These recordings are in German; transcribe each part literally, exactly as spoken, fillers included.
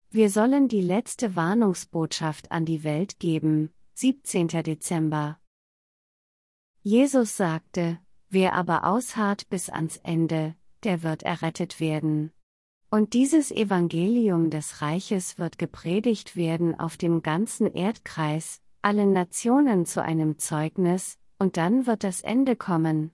Wir sollen die letzte Warnungsbotschaft an die Welt geben, siebzehnter Dezember. Jesus sagte, wer aber ausharrt bis ans Ende, der wird errettet werden. Und dieses Evangelium des Reiches wird gepredigt werden auf dem ganzen Erdkreis, allen Nationen zu einem Zeugnis, und dann wird das Ende kommen.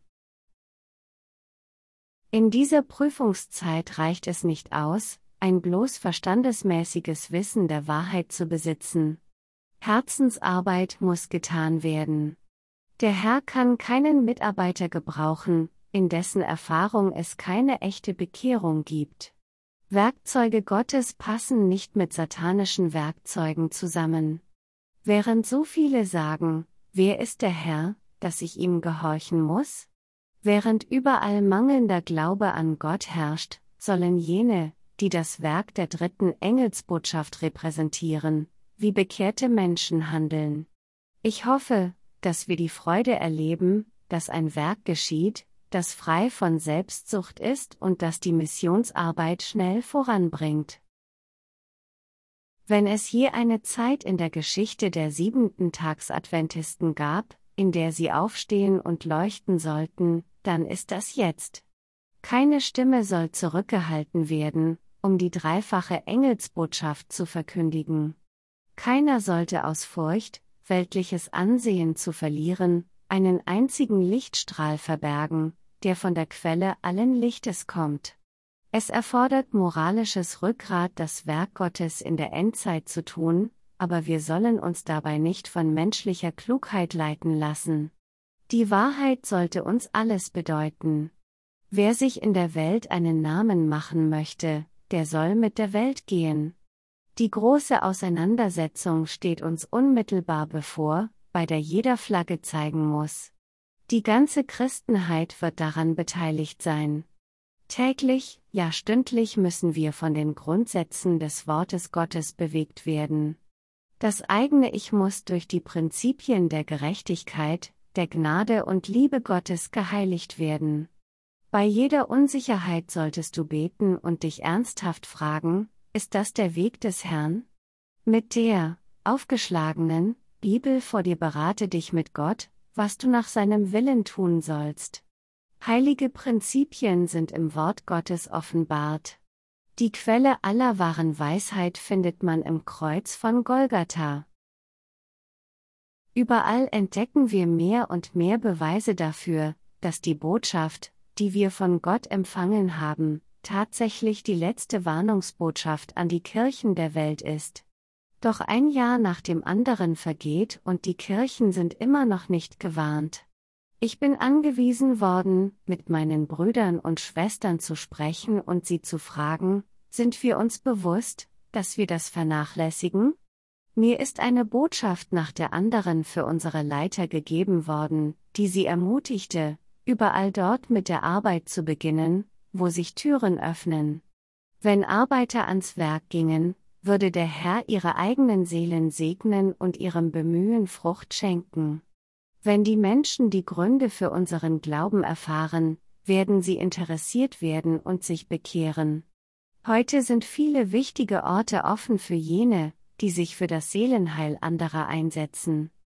In dieser Prüfungszeit reicht es nicht aus, ein bloß verstandesmäßiges Wissen der Wahrheit zu besitzen. Herzensarbeit muss getan werden. Der Herr kann keinen Mitarbeiter gebrauchen, in dessen Erfahrung es keine echte Bekehrung gibt. Werkzeuge Gottes passen nicht mit satanischen Werkzeugen zusammen. Während so viele sagen, wer ist der Herr, dass ich ihm gehorchen muss? Während überall mangelnder Glaube an Gott herrscht, sollen jene, die das Werk der dritten Engelsbotschaft repräsentieren, wie bekehrte Menschen handeln. Ich hoffe, dass wir die Freude erleben, dass ein Werk geschieht, das frei von Selbstsucht ist und das die Missionsarbeit schnell voranbringt. Wenn es je eine Zeit in der Geschichte der Siebenten-Tags-Adventisten gab, in der sie aufstehen und leuchten sollten, dann ist das jetzt. Keine Stimme soll zurückgehalten werden, um die dreifache Engelsbotschaft zu verkündigen. Keiner sollte aus Furcht, weltliches Ansehen zu verlieren, einen einzigen Lichtstrahl verbergen, der von der Quelle allen Lichtes kommt. Es erfordert moralisches Rückgrat, das Werk Gottes in der Endzeit zu tun, aber wir sollen uns dabei nicht von menschlicher Klugheit leiten lassen. Die Wahrheit sollte uns alles bedeuten. Wer sich in der Welt einen Namen machen möchte, der soll mit der Welt gehen. Die große Auseinandersetzung steht uns unmittelbar bevor, bei der jeder Flagge zeigen muss. Die ganze Christenheit wird daran beteiligt sein. Täglich, ja stündlich müssen wir von den Grundsätzen des Wortes Gottes bewegt werden. Das eigene Ich muss durch die Prinzipien der Gerechtigkeit, der Gnade und Liebe Gottes geheiligt werden. Bei jeder Unsicherheit solltest du beten und dich ernsthaft fragen, ist das der Weg des Herrn? Mit der aufgeschlagenen Bibel vor dir berate dich mit Gott, was du nach seinem Willen tun sollst. Heilige Prinzipien sind im Wort Gottes offenbart. Die Quelle aller wahren Weisheit findet man im Kreuz von Golgatha. Überall entdecken wir mehr und mehr Beweise dafür, dass die Botschaft, die wir von Gott empfangen haben, tatsächlich die letzte Warnungsbotschaft an die Kirchen der Welt ist. Doch ein Jahr nach dem anderen vergeht und die Kirchen sind immer noch nicht gewarnt. Ich bin angewiesen worden, mit meinen Brüdern und Schwestern zu sprechen und sie zu fragen, sind wir uns bewusst, dass wir das vernachlässigen? Mir ist eine Botschaft nach der anderen für unsere Leiter gegeben worden, die sie ermutigte, überall dort mit der Arbeit zu beginnen, wo sich Türen öffnen. Wenn Arbeiter ans Werk gingen, würde der Herr ihre eigenen Seelen segnen und ihrem Bemühen Frucht schenken. Wenn die Menschen die Gründe für unseren Glauben erfahren, werden sie interessiert werden und sich bekehren. Heute sind viele wichtige Orte offen für jene, die sich für das Seelenheil anderer einsetzen.